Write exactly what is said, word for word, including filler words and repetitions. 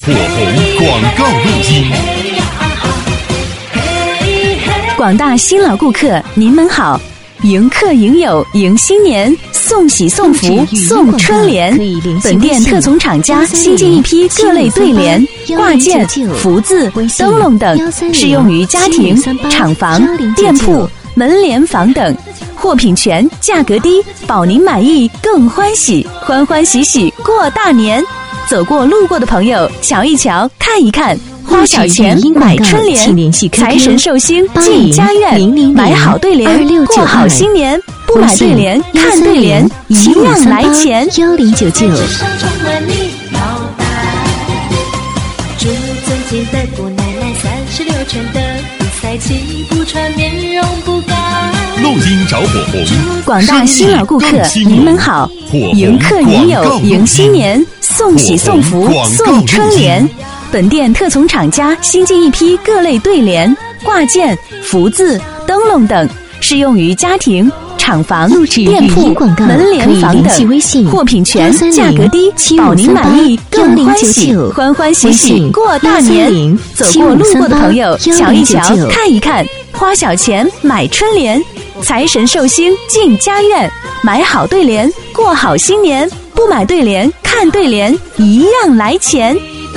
火红广告录音。 广大新老顾客，您们好！迎客迎友迎新年，送喜送福送春联。本店特从厂家新进一批各类对联、挂件、福字、灯笼等，适用于家庭、厂房、店铺、门联房等。货品全，价格低，保您满意更欢喜，欢欢喜喜过大年。走过路过的朋友，瞧一瞧，看一看。花小钱买春联，财神寿星进家院，买好对联过好新年，不买对联看对联一样来钱。 幺零九九。 祝尊敬的姑奶奶三十六圈的比赛气不喘，面容不改。 录音找火红， 广大新老顾客，您们好！迎客迎友迎新年，送喜送福送春联。本店特从厂家新进一批各类对联、挂件、福字、灯笼等，适用于家庭、厂房、店铺、门联房等。货品全，价格低，保您满意更欢喜，欢欢喜喜过大年。走过路过的朋友，瞧一瞧，看一看。花小钱买春联，财神寿星进家院，买好对联过好新年，不买对联看对联一样来钱。